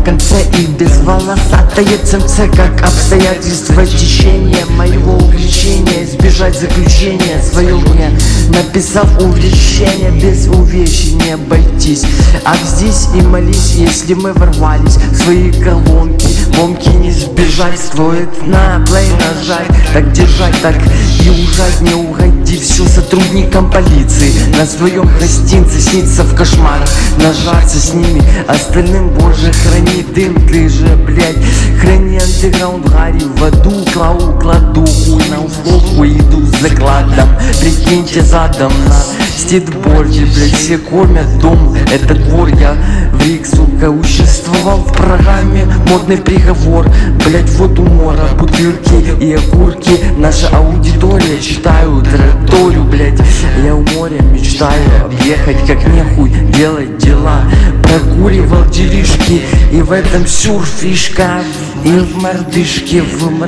конце и без волосатое ЦМЦ, как обстоятельства течения моего увлечения. Избежать заключения свое мне, написав увлечение, без увечий не обойтись. А здесь и молись, если мы ворвались в свои колонки, ломки не сбежать. Стоит на плей нажать, так держать, так и ужать, не угодив все сотрудникам полиции. На своем гостинце снится в кошмарах, нажаться с ними, остальным боже храни дым. Ты же, блядь, храни андеграунд, Гарри в аду, кладу хуй на условку, иду с закладом. Прикиньте задом на ститборде, блядь, все кормят дом, это двор. Я в рик, сука, участвовал в программе «Модный приговор». Блядь, вот умора, бутылки и окурки. Наша аудитория читаю траторию, блядь. Я у моря мечтаю объехать, как нехуй делать дела. Прокуривал делишки, и в этом сюрфишка. И в мордышке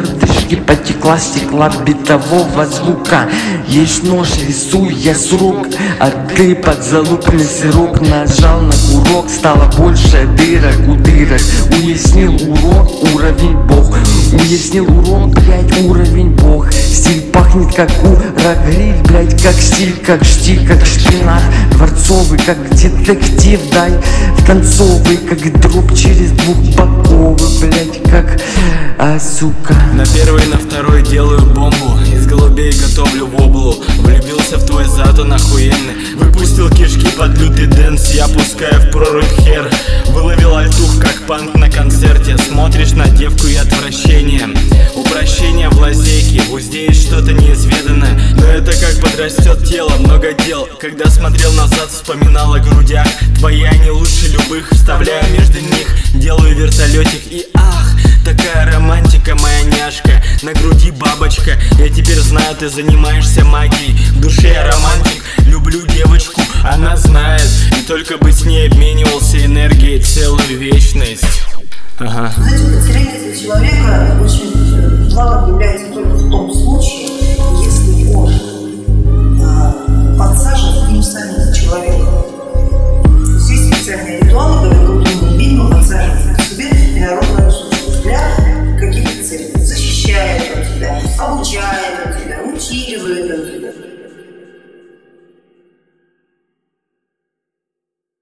потекла стекла битового звука. Есть нож, рисую я с рук, а ты подзалупный сырок. Нажал на курок, стало больше дырок у дырок. Уяснил урок, уровень бог. Уяснил урок, блять, уровень бог. Стиль пахнет как урагриль, блять, как стиль, как штиль, как шпинат. Дворцовый, как детектив, дай в танцовый, как дроп через двухбоковый, блять, как сука. На первый, на второй делаю бомбу, из голубей готовлю воблу. Влюбился в твой зад, он охуенный. Выпустил кишки под лютый дэнс, я пускаю в прорубь хер. Выловил альтух, как панк на концерте. Смотришь на девку и отвращение. Упрощение в лазейке, в узде есть что-то неизведанное. Но это как подрастет тело, много дел. Когда смотрел назад, вспоминал о грудях. Твои они лучше любых, вставляю между них. Делаю вертолетик и ах, такая романтика, моя няшка. На груди бабочка, я теперь знаю, ты занимаешься магией. В душе я романтик, люблю девочку, она знает. И только бы с ней обменивался энергией целую вечность. Ага. Знаете, подселение для человека очень благом является только в том случае, если он подсажен к ним самим человеком. Есть специальные ритуалы, которые культурные ведьмы подсаживают к себе инородного ресурса для каких-то целей. Защищает он тебя, обучает он тебя, утиливает он тебя.